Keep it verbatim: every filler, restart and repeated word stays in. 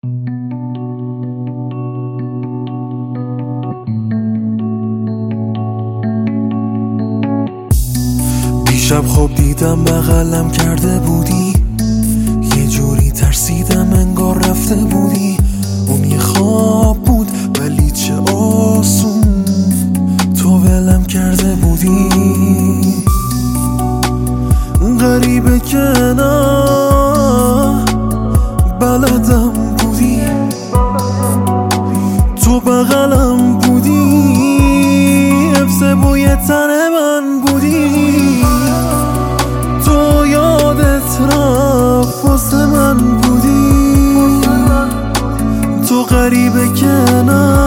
دیشب خواب دیدم بغلم کرده بودی، یه جوری ترسیدم انگار رفته بودی. اون یه خواب بود ولی چه آسون تو ولم کرده بودی. غریبه که نه بلدم بودی، تو بغلم بودی، حفظ بوی تن من بودی. تو یادت رفت واسه من بودی، تو غریبه که نه